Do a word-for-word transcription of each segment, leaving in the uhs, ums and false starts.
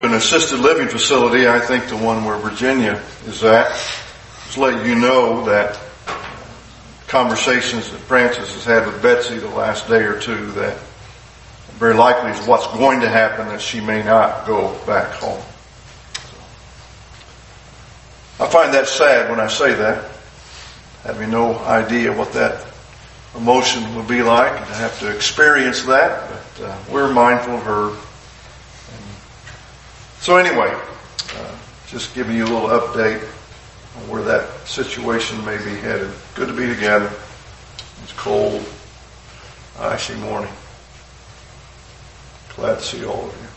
An assisted living facility, I think the one where Virginia is at, just let you know that conversations that Francis has had with Betsy the last day or two, that very likely is what's going to happen, that she may not go back home. I find that sad when I say that, having no idea what that emotion will be like and to have to experience that, but uh, we're mindful of her. So anyway, uh, just giving you a little update on where that situation may be headed. Good to be together. It's cold, icy morning. Glad to see all of you.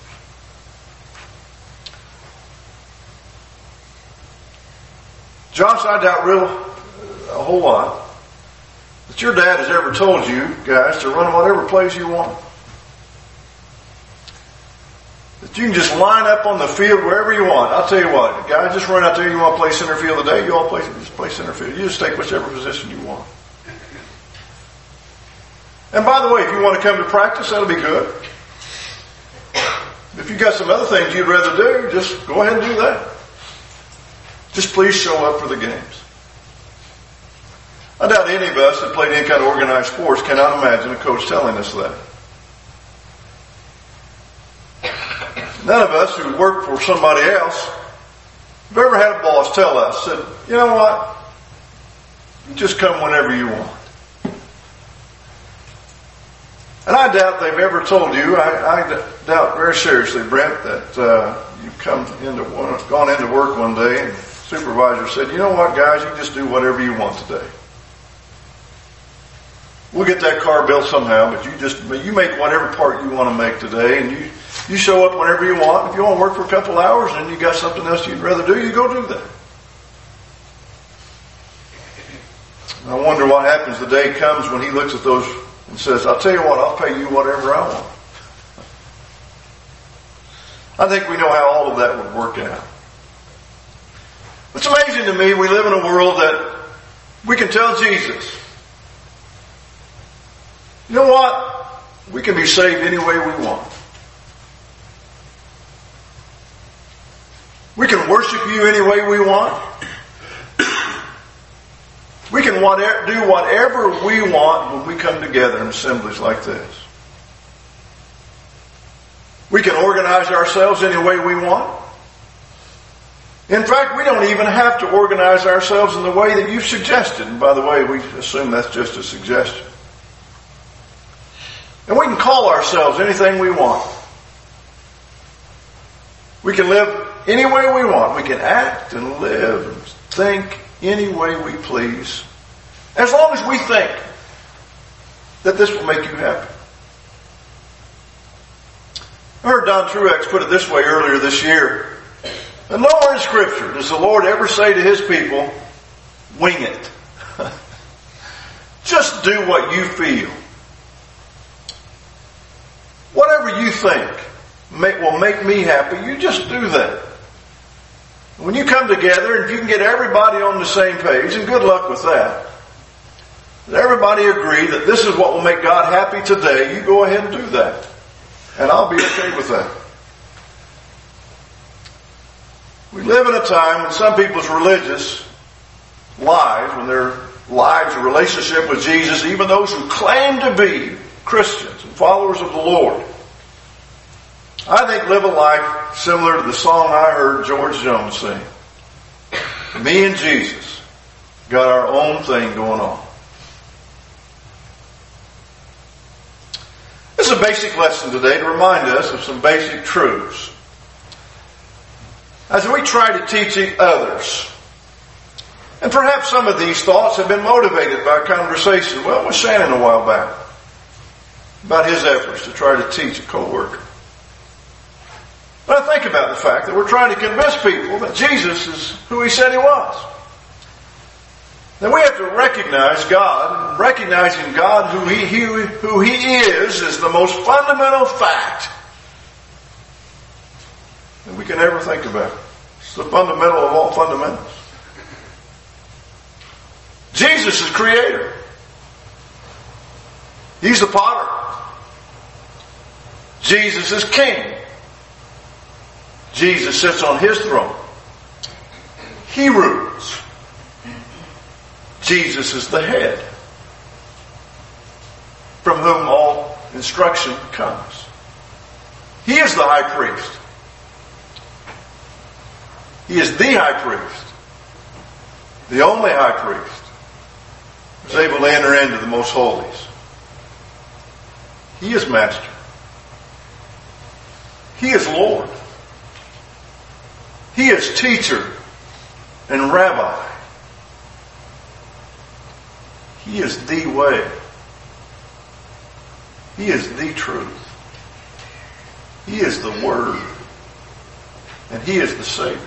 Josh, I doubt real a whole lot that your dad has ever told you guys to run whatever plays you want. That you can just line up on the field wherever you want. I'll tell you what, guys, just run out there. You want to play center field today? You all play, just play center field. You just take whichever position you want. And by the way, if you want to come to practice, that'll be good. If you've got some other things you'd rather do, just go ahead and do that. Just please show up for the games. I doubt any of us that played any kind of organized sports cannot imagine a coach telling us that. None of us who work for somebody else have ever had a boss tell us, said, you know what, you just come whenever you want. And I doubt they've ever told you, I, I doubt very seriously, Brent, that uh, you've come into one, gone into work one day and the supervisor said, you know what, guys, you just do whatever you want today. We'll get that car built somehow, but you just, you make whatever part you want to make today, and you, you show up whenever you want. If you want to work for a couple hours and you got something else you'd rather do, you go do that. And I wonder what happens the day comes when he looks at those and says, I'll tell you what, I'll pay you whatever I want. I think we know how all of that would work out. It's amazing to me, we live in a world that we can tell Jesus, you know what? We can be saved any way we want. We can worship you any way we want. We can whatever, do whatever we want when we come together in assemblies like this. We can organize ourselves any way we want. In fact, we don't even have to organize ourselves in the way that you've suggested. And by the way, we assume that's just a suggestion. And we can call ourselves anything we want. We can live any way we want. We can act and live and think any way we please. As long as we think that this will make you happy. I heard Don Truex put it this way earlier this year. And nowhere in Scripture does the Lord ever say to His people, wing it. Just do what you feel. Whatever you think make, will make me happy, you just do that. When you come together, and if you can get everybody on the same page, and good luck with that, and everybody agree that this is what will make God happy today, you go ahead and do that. And I'll be okay with that. We live in a time when some people's religious lives, when their lives, a relationship with Jesus, even those who claim to be Christians and followers of the Lord, I think live a life similar to the song I heard George Jones sing. Me and Jesus got our own thing going on. This is a basic lesson today to remind us of some basic truths. As we try to teach others, and perhaps some of these thoughts have been motivated by a conversation, well, with Shannon a while back, about his efforts to try to teach a co-worker. But I think about the fact that we're trying to convince people that Jesus is who He said He was. Then we have to recognize God, and recognizing God who he, he, who He is, is the most fundamental fact that we can ever think about. It's the fundamental of all fundamentals. Jesus is Creator. He's the potter. Jesus is King. Jesus sits on his throne. He rules. Jesus is the head, from whom all instruction comes. He is the high priest. He is the high priest. The only high priest who is able to enter into the most holies. He is master. He is Lord. He is teacher and rabbi. He is the way. He is the truth. He is the Word. And He is the Savior.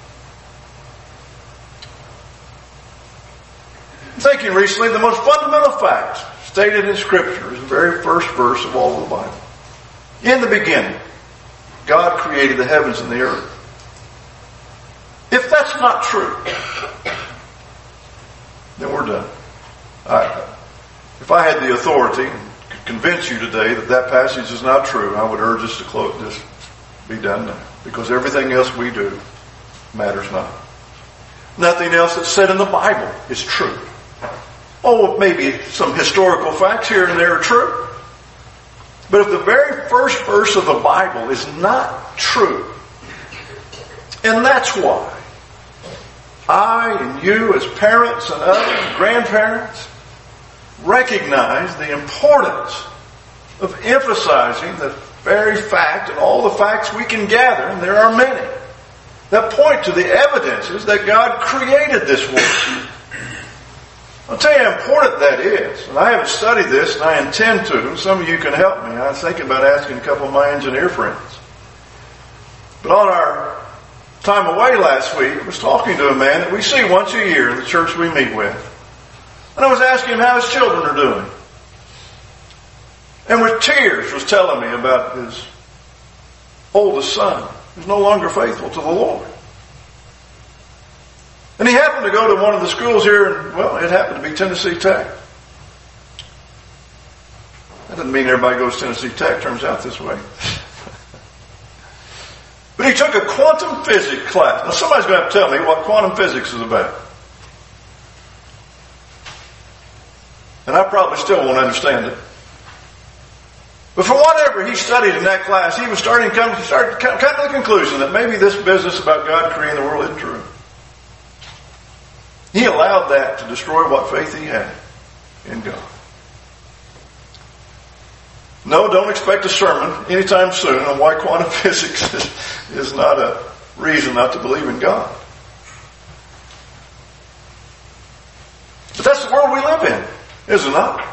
I'm thinking recently, the most fundamental fact stated in Scripture is the very first verse of all of the Bible. In the beginning, God created the heavens and the earth. If that's not true, then we're done. I, if I had the authority and could convince you today that that passage is not true, I would urge us to close, just be done now. Because everything else we do matters not. Nothing else that's said in the Bible is true. Oh, maybe some historical facts here and there are true. But if the very first verse of the Bible is not true, and that's why I and you as parents and others, grandparents, recognize the importance of emphasizing the very fact and all the facts we can gather, and there are many, that point to the evidences that God created this world. I'll tell you how important that is. And I haven't studied this, and I intend to. Some of you can help me. I was thinking about asking a couple of my engineer friends. But on our time away last week, I was talking to a man that we see once a year in the church we meet with. And I was asking him how his children are doing. And with tears was telling me about his oldest son, who's no longer faithful to the Lord. And he happened to go to one of the schools here, and, well, it happened to be Tennessee Tech. That doesn't mean everybody goes to Tennessee Tech, turns out this way. But he took a quantum physics class. Now somebody's going to have to tell me what quantum physics is about. And I probably still won't understand it. But for whatever he studied in that class, he was starting to come, start, come to the conclusion that maybe this business about God creating the world isn't true. He allowed that to destroy what faith he had in God. No, don't expect a sermon anytime soon on why quantum physics is, is not a reason not to believe in God. But that's the world we live in, is it not?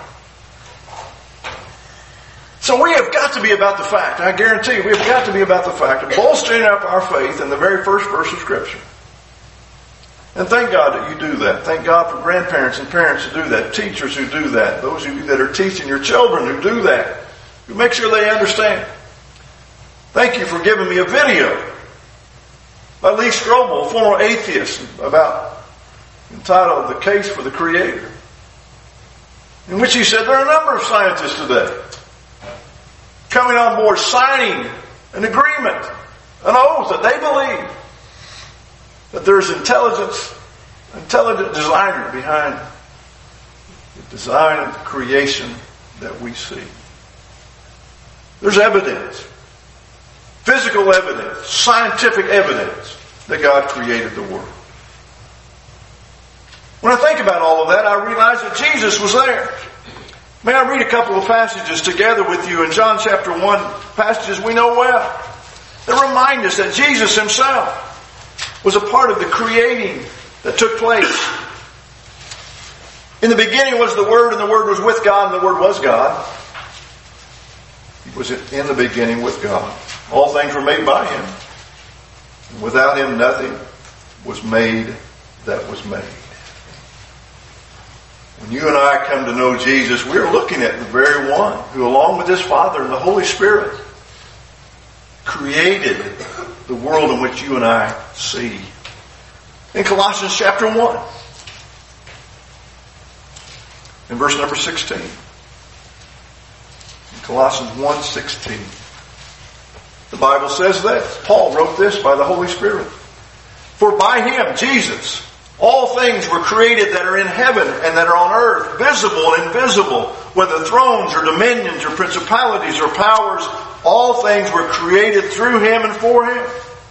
So we have got to be about the fact, I guarantee you, we have got to be about the fact of bolstering up our faith in the very first verse of Scripture. And thank God that you do that. Thank God for grandparents and parents who do that, teachers who do that, those of you that are teaching your children who do that, who make sure they understand. Thank you for giving me a video by Lee Strobel, a former atheist, about entitled "The Case for the Creator," in which he said there are a number of scientists today coming on board, signing an agreement, an oath that they believe that there's intelligence, intelligent designer behind the design of the creation that we see. There's evidence, physical evidence, scientific evidence that God created the world. When I think about all of that, I realize that Jesus was there. May I read a couple of passages together with you in John chapter one, passages we know well, that remind us that Jesus himself was a part of the creating that took place. In the beginning was the Word, and the Word was with God, and the Word was God. He was in the beginning with God. All things were made by Him. And without Him, nothing was made that was made. When you and I come to know Jesus, we're looking at the very one who, along with His Father and the Holy Spirit, created the world in which you and I see. In Colossians chapter one, in verse number sixteen. In Colossians one sixteen. The Bible says that. Paul wrote this by the Holy Spirit. For by Him, Jesus, all things were created that are in heaven and that are on earth, visible and invisible, whether thrones or dominions or principalities or powers, all things were created through Him and for Him.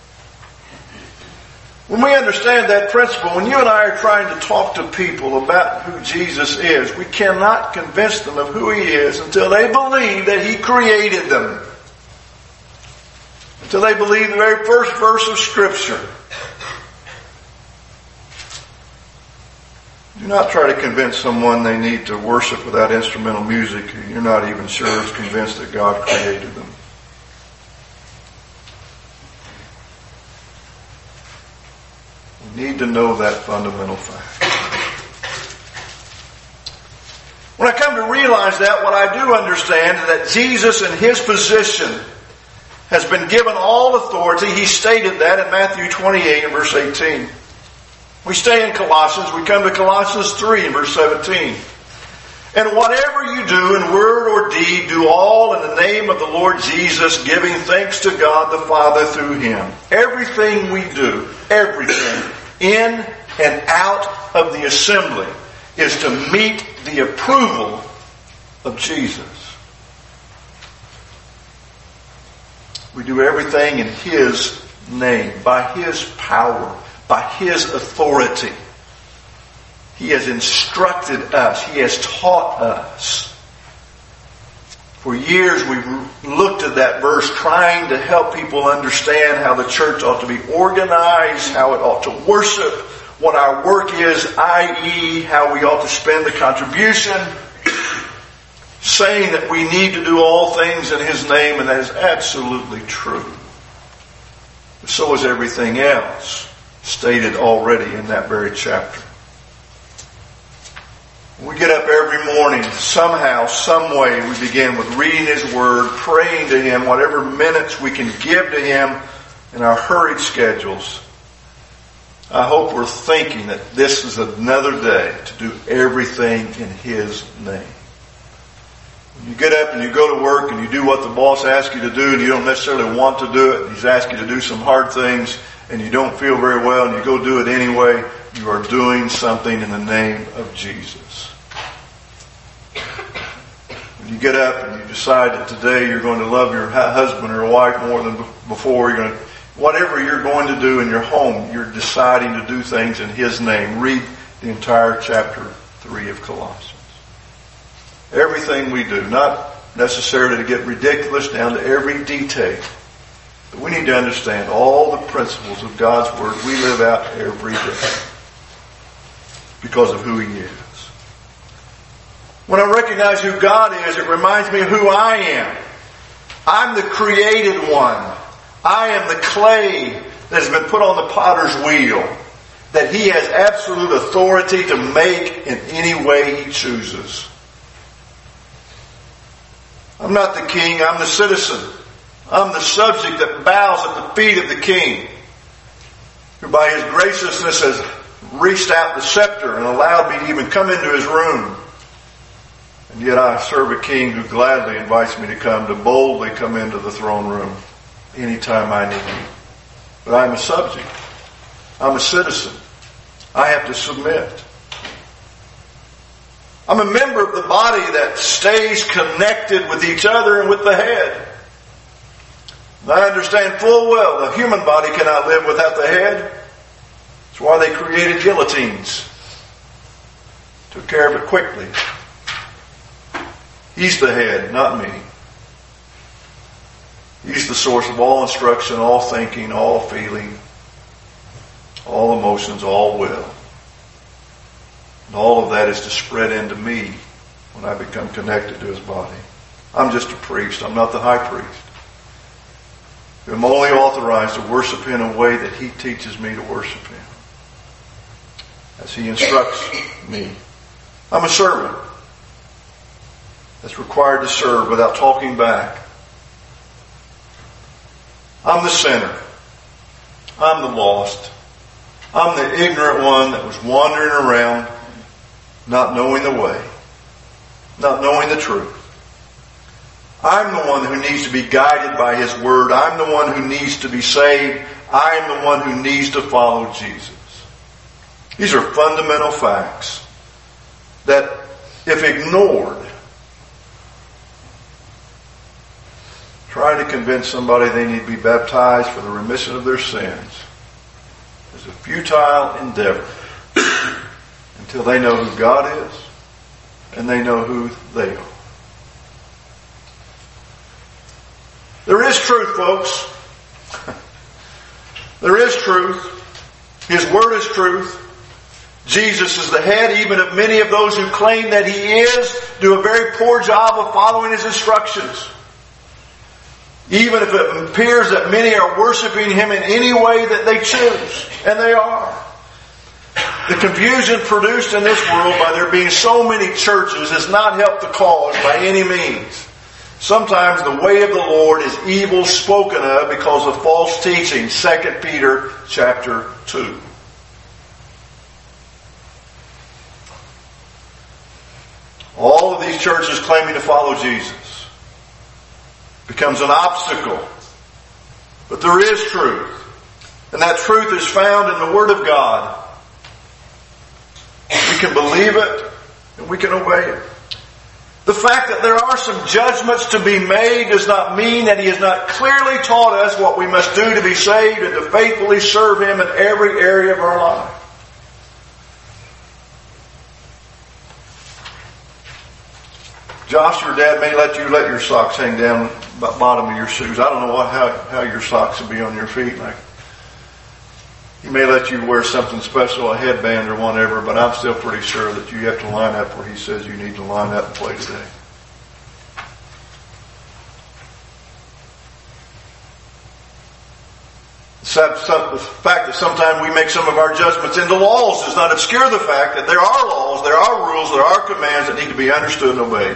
When we understand that principle, when you and I are trying to talk to people about who Jesus is, we cannot convince them of who He is until they believe that He created them. Until they believe the very first verse of Scripture. Do not try to convince someone they need to worship without instrumental music who you're not even sure is convinced that God created them. We need to know that fundamental fact. When I come to realize that, what I do understand is that Jesus in His position has been given all authority. He stated that in Matthew twenty-eight and verse eighteen. We stay in Colossians. We come to Colossians three and verse seventeen. And whatever you do in word or deed, do all in the name of the Lord Jesus, giving thanks to God the Father through Him. Everything we do, everything, in and out of the assembly, is to meet the approval of Jesus. We do everything in His name, by His power, by His authority. He has instructed us. He has taught us. For years we've looked at that verse trying to help people understand how the church ought to be organized, how it ought to worship, what our work is, that is how we ought to spend the contribution, saying that we need to do all things in His name, and that is absolutely true. But so is everything else stated already in that very chapter. We get up every morning, somehow, some way, we begin with reading His Word, praying to Him, whatever minutes we can give to Him in our hurried schedules. I hope we're thinking that this is another day to do everything in His name. When you get up and you go to work and you do what the boss asks you to do and you don't necessarily want to do it, and He's asked you to do some hard things and you don't feel very well and you go do it anyway, you are doing something in the name of Jesus. When you get up and you decide that today you're going to love your husband or wife more than before, you're going to, whatever you're going to do in your home, you're deciding to do things in His name. Read the entire chapter three of Colossians. Everything we do, not necessarily to get ridiculous down to every detail, but we need to understand all the principles of God's Word we live out every day because of who He is. When I recognize who God is, it reminds me of who I am. I'm the created one. I am the clay that has been put on the potter's wheel, that He has absolute authority to make in any way He chooses. I'm not the king, I'm the citizen. I'm the subject that bows at the feet of the king, who by His graciousness has reached out the scepter and allowed me to even come into His room. And yet I serve a king who gladly invites me to come, to boldly come into the throne room anytime I need Him. But I'm a subject. I'm a citizen. I have to submit. I'm a member of the body that stays connected with each other and with the head. And I understand full well the human body cannot live without the head. That's why they created guillotines. Took care of it quickly. He's the head, not me. He's the source of all instruction, all thinking, all feeling, all emotions, all will. And all of that is to spread into me when I become connected to His body. I'm just a priest. I'm not the high priest. I'm only authorized to worship Him in a way that He teaches me to worship Him, as He instructs me. I'm a servant that's required to serve without talking back. I'm the sinner. I'm the lost. I'm the ignorant one that was wandering around, not knowing the way, not knowing the truth. I'm the one who needs to be guided by His Word. I'm the one who needs to be saved. I'm the one who needs to follow Jesus. These are fundamental facts that, if ignored, trying to convince somebody they need to be baptized for the remission of their sins is a futile endeavor until they know who God is and they know who they are. There is truth, folks. There is truth. His Word is truth. Jesus is the head even of many of those who claim that He is, do a very poor job of following His instructions. Even if it appears that many are worshiping Him in any way that they choose. And they are. The confusion produced in this world by there being so many churches has not helped the cause by any means. Sometimes the way of the Lord is evil spoken of because of false teaching. Second Peter chapter two. All of these churches claiming to follow Jesus becomes an obstacle. But there is truth. And that truth is found in the Word of God. We can believe it and we can obey it. The fact that there are some judgments to be made does not mean that He has not clearly taught us what we must do to be saved and to faithfully serve Him in every area of our life. Josh, your dad may let you let your socks hang down the bottom of your shoes. I don't know what, how, how your socks will be on your feet. Like, he may let you wear something special, a headband or whatever, but I'm still pretty sure that you have to line up where he says you need to line up and play today. The fact that sometimes we make some of our judgments into laws does not obscure the fact that there are laws, there are rules, there are commands that need to be understood and obeyed.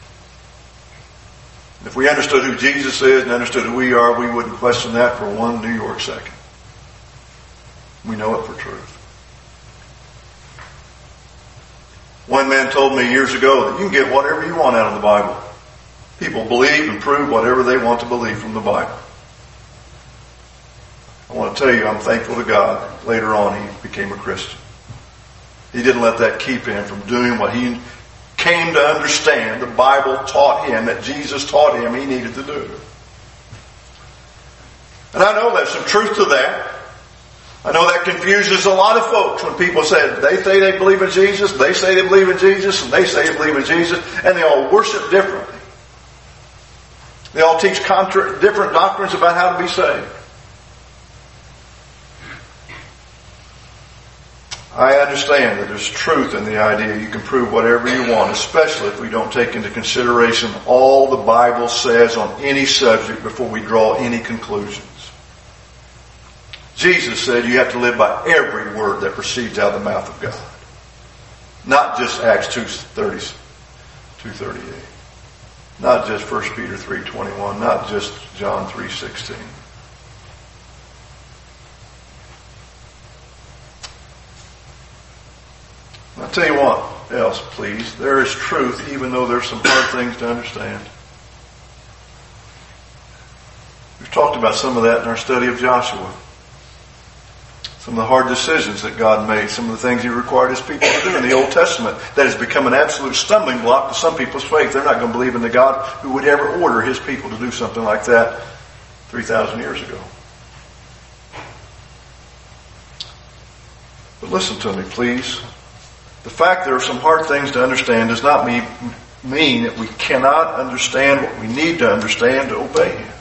If we understood who Jesus is and understood who we are, we wouldn't question that for one New York second. We know it for truth. One man told me years ago that you can get whatever you want out of the Bible. People believe and prove whatever they want to believe from the Bible. I want to tell you, I'm thankful to God. Later on, he became a Christian. He didn't let that keep him from doing what he came to understand. The Bible taught him, that Jesus taught him he needed to do. And I know there's some truth to that. I know that confuses a lot of folks when people say, they say they believe in Jesus, they say they believe in Jesus, and they say they believe in Jesus, and they all worship differently. They all teach contra- different doctrines about how to be saved. I understand that there's truth in the idea you can prove whatever you want, especially if we don't take into consideration all the Bible says on any subject before we draw any conclusions. Jesus said you have to live by every word that proceeds out of the mouth of God. Not just Acts two thirty, two thirty-eight. Not just First Peter three twenty-one. Not just John three sixteen. I'll tell you what else, please. There is truth even though there's some hard things to understand. We've talked about some of that in our study of Joshua. Some of the hard decisions that God made, some of the things He required His people to do in the Old Testament that has become an absolute stumbling block to some people's faith. They're not going to believe in the God who would ever order His people to do something like that three thousand years ago. But listen to me, please. The fact there are some hard things to understand does not mean, mean that we cannot understand what we need to understand to obey Him.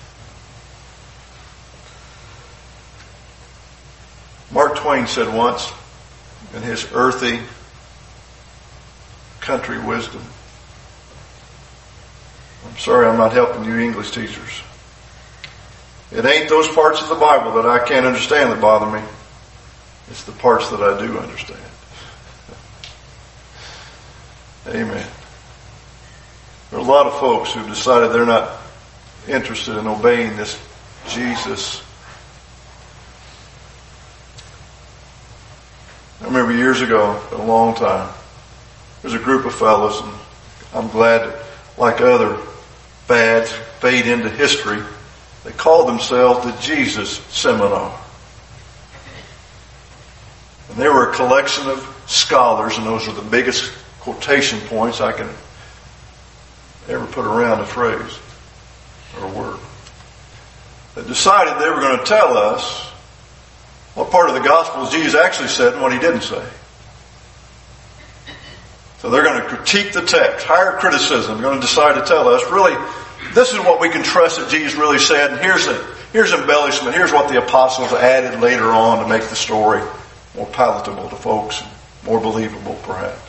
Mark Twain said once, in his earthy country wisdom, I'm sorry I'm not helping you English teachers. It ain't those parts of the Bible that I can't understand that bother me. It's the parts that I do understand. Amen. There are a lot of folks who've decided they're not interested in obeying this Jesus. I remember years ago, a long time, there's a group of fellows, and I'm glad that, like other fads fade into history. They called themselves the Jesus Seminar. And they were a collection of scholars, and those are the biggest quotation points I can ever put around a phrase or a word, that decided they were going to tell us what part of the Gospels Jesus actually said and what he didn't say. So they're going to critique the text, higher criticism. They're going to decide to tell us, really, this is what we can trust that Jesus really said, and here's a, here's embellishment. Here's what the apostles added later on to make the story more palatable to folks, more believable perhaps.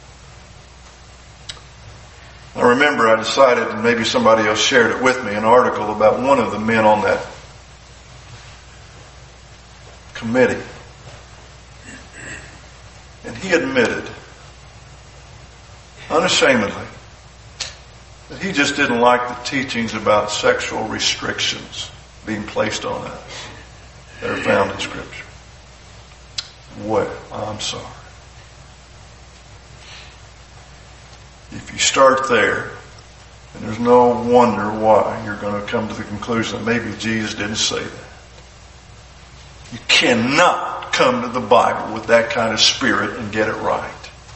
I remember I decided, and maybe somebody else shared it with me, an article about one of the men on that committee. And he admitted, unashamedly, that he just didn't like the teachings about sexual restrictions being placed on us that are found in Scripture. Well, I'm sorry. If you start there, then there's no wonder why you're going to come to the conclusion that maybe Jesus didn't say that. You cannot come to the Bible with that kind of spirit and get it right.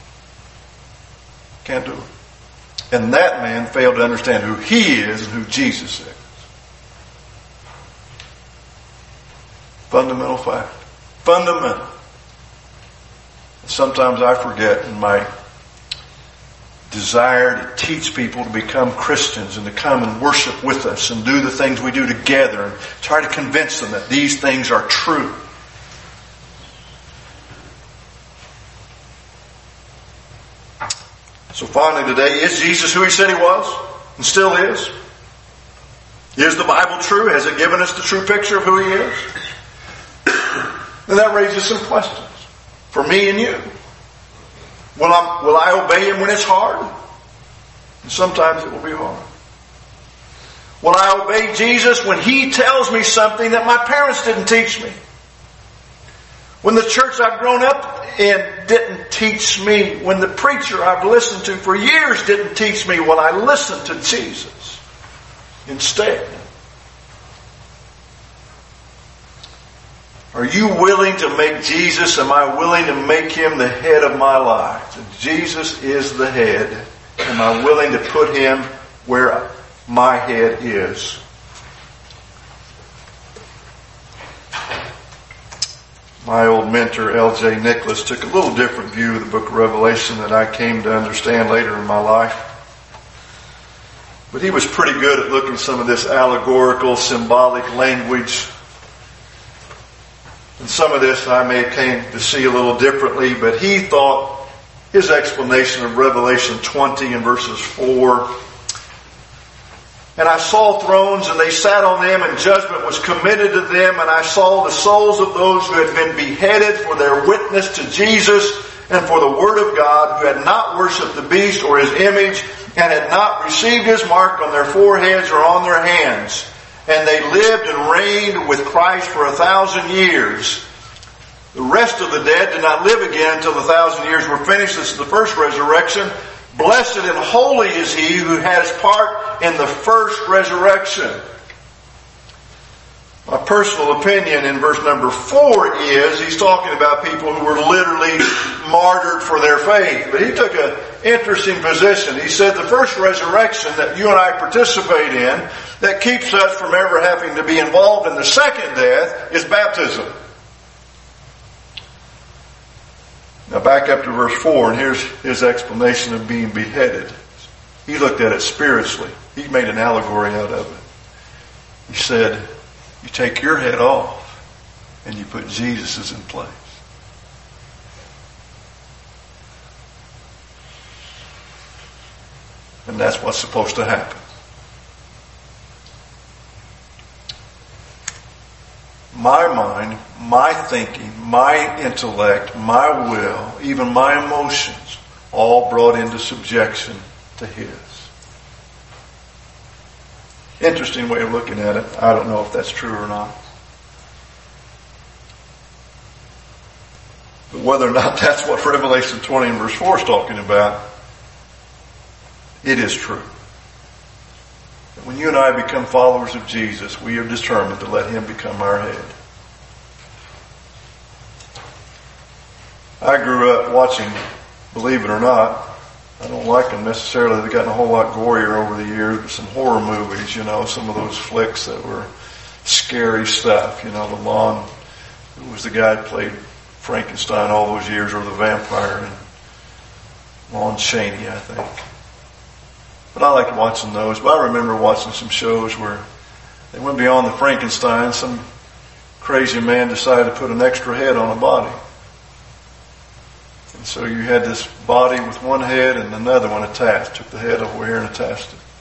Can't do it. And that man failed to understand who he is and who Jesus is. Fundamental fact. Fundamental. Sometimes I forget in my desire to teach people to become Christians and to come and worship with us and do the things we do together and try to convince them that these things are true. So finally today, is Jesus who he said he was and still is? Is the Bible true? Has it given us the true picture of who he is? And that raises some questions for me and you. Will I, will I obey him when it's hard? And sometimes it will be hard. Will I obey Jesus when he tells me something that my parents didn't teach me? When the church I've grown up in didn't teach me? When the preacher I've listened to for years didn't teach me? Will I listen to Jesus instead? Are you willing to make Jesus, am I willing to make him the head of my life? If Jesus is the head, am I willing to put him where my head is? My old mentor, L J Nicholas, took a little different view of the book of Revelation that I came to understand later in my life. But he was pretty good at looking at some of this allegorical, symbolic language. And some of this I may have came to see a little differently, but he thought his explanation of Revelation twenty and verses four, and I saw thrones and they sat on them and judgment was committed to them, and I saw the souls of those who had been beheaded for their witness to Jesus and for the word of God, who had not worshipped the beast or his image and had not received his mark on their foreheads or on their hands. And they lived and reigned with Christ for a thousand years. The rest of the dead did not live again until the thousand years were finished. This is the first resurrection. Blessed and holy is he who has part in the first resurrection. My personal opinion in verse number four is he's talking about people who were literally martyred for their faith. But he took an interesting position. He said the first resurrection that you and I participate in that keeps us from ever having to be involved in the second death is baptism. Now back up to verse four, and here's his explanation of being beheaded. He looked at it spiritually. He made an allegory out of it. He said, you take your head off and you put Jesus's in place. And that's what's supposed to happen. My mind, my thinking, my intellect, my will, even my emotions, all brought into subjection to his. Interesting way of looking at it. I don't know if that's true or not. But whether or not that's what Revelation twenty and verse four is talking about, it is true. you and I become followers of Jesus, we are determined to let Him become our head. I grew up watching, believe it or not, I don't like them necessarily. They've gotten a whole lot gorier over the years, but some horror movies, you know, some of those flicks that were scary stuff. You know, the Lon, who was the guy that played Frankenstein all those years, or the vampire, and Lon Chaney, I think. But I liked watching those. But I remember watching some shows where they went beyond the Frankenstein. Some crazy man decided to put an extra head on a body. And so you had this body with one head and another one attached. Took the head over here and attached it.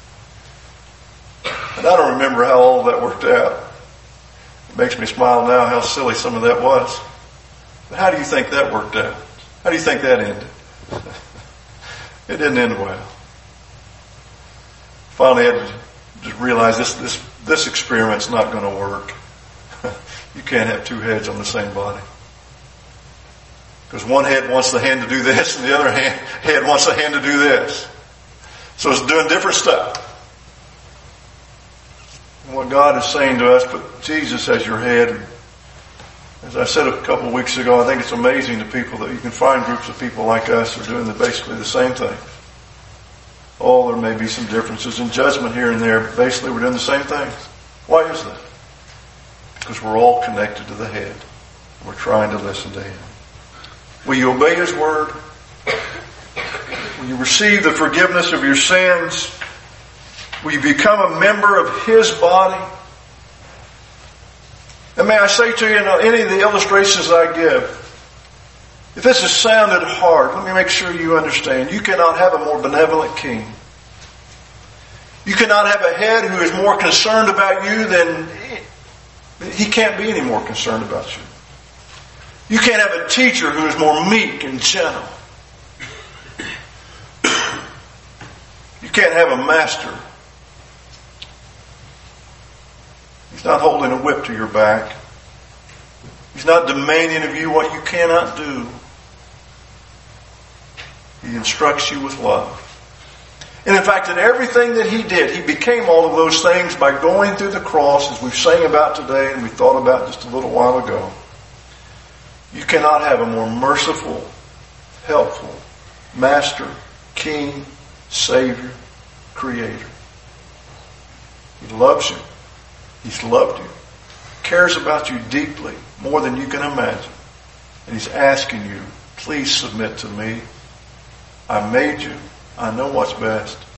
And I don't remember how all that worked out. It makes me smile now how silly some of that was. But how do you think that worked out? How do you think that ended? It didn't end well. Finally had to just realize this, this, this experiment's not going to work. You can't have two heads on the same body. Because one head wants the hand to do this and the other hand, head wants the hand to do this. So it's doing different stuff. And what God is saying to us, put Jesus as your head. As I said a couple of weeks ago, I think it's amazing to people that you can find groups of people like us who are doing the, basically the same thing. Oh, there may be some differences in judgment here and there, but basically we're doing the same things. Why is that? Because we're all connected to the head. We're trying to listen to Him. Will you obey His word? Will you receive the forgiveness of your sins? Will you become a member of His body? And may I say to you, in any of the illustrations I give, if this has sounded hard, let me make sure you understand. You cannot have a more benevolent king. You cannot have a head who is more concerned about you than he can't be any more concerned about you. You can't have a teacher who is more meek and gentle. You can't have a master. He's not holding a whip to your back. He's not demanding of you what you cannot do. He instructs you with love. And in fact, in everything that He did, He became all of those things by going through the cross, as we've sang about today and we thought about just a little while ago. You cannot have a more merciful, helpful Master, King, Savior, Creator. He loves you. He's loved you. Cares about you deeply, more than you can imagine. And He's asking you, please submit to me. I made you. I know what's best.